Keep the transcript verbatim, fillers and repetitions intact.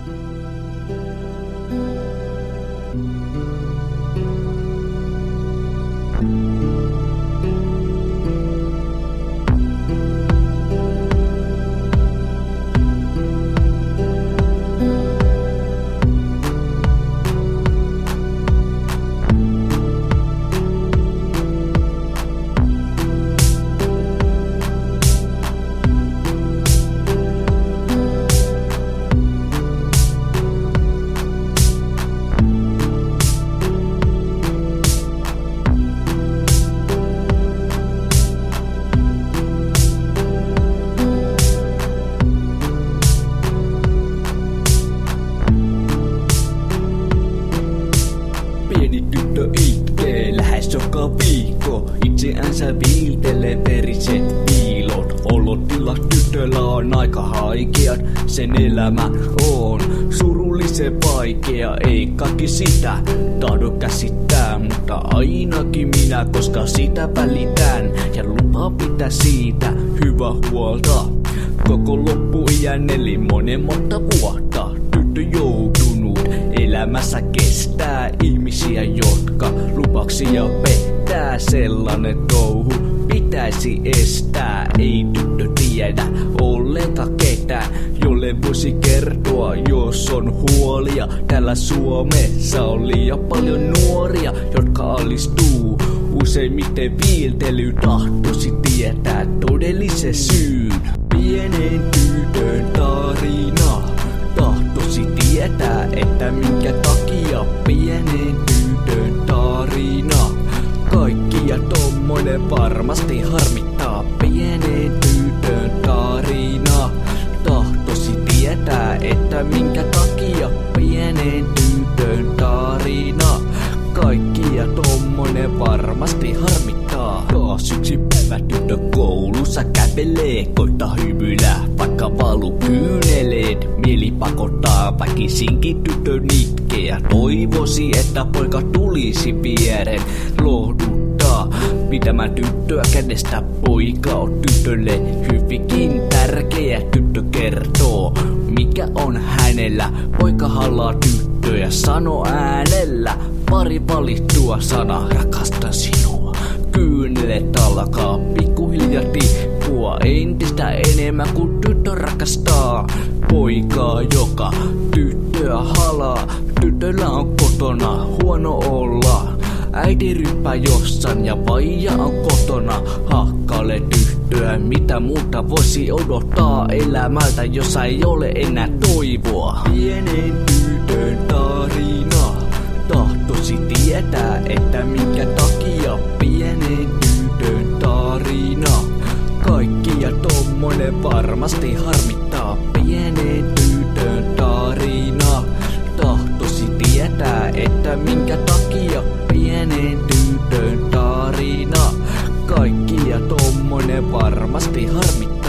Pieni tyttö itkee lähes joka viikko. Itseänsä viiltelee veriset piilot. Olotila tytöllä on aika haikeat. Sen elämä on surullisen vaikea. Ei kaikki sitä tahdo käsittää, mutta ainakin minä, koska sitä välitän. Ja lupaa pitää siitä hyvä huolta. Koko loppuiän eli monen monta vuotta. Tyttö joutunut elämässä kestää ihmisiä, jotka lupauksia pettää. Sellainen touhu pitäisi estää. Ei tyttö tiedä ollenkaan ketään, jolle voisi kertoa, jos on huolia. Täällä Suomessa on liian paljon nuoria, jotka alistuu. Useimmiten viiltely tahtoisi tietää todellisen syyn. Pienen tytön tarina tahtoisi tietää, että minkä takia pienen tytön tarina. Kaikkia tommonen varmasti harmittaa. Pienen tytön tarina tahtoisi tietää, että minkä takia pienen tytön tarina. Kaikkia tommonen varmasti harmittaa. Taas yksi päivä tyttö koulussa kävelee, koittaa hymyillä, vaikka valu kyyneleet. Mieli pakottaa, väkisinkin tyttö nitkeä. Toivoisi, että poika tulisi viereen lohduttaa. Pitämään tyttöä kädestä, poika on tytölle hyvinkin tärkeä. Tyttö kertoo, mikä on hänellä. Poika halaa tyttöä, sano äänellä pari valittua sanaa, rakastan sinua. Kyynelet alkaa pikkuhiljaa tippua entistä enemmän, kun tyttö rakastaa poikaa, joka tyttöä halaa. Tytöllä on kotona huono olla. Äiti ryppää jossain ja vaija on kotona. Hakkailee tyttöä, mitä muuta voisi odottaa elämältä, jos ei ole enää toivoa. Pienen tytön tarina tahtoisi tietää, että minkä takia pienen tytön tarina. Kaikkia tommonen varmasti harmittaa. Pienen tytön tarina tahtoisi tietää, että minkä takia pienen tytön tarina. Kaikkia tommonen varmasti harmittaa.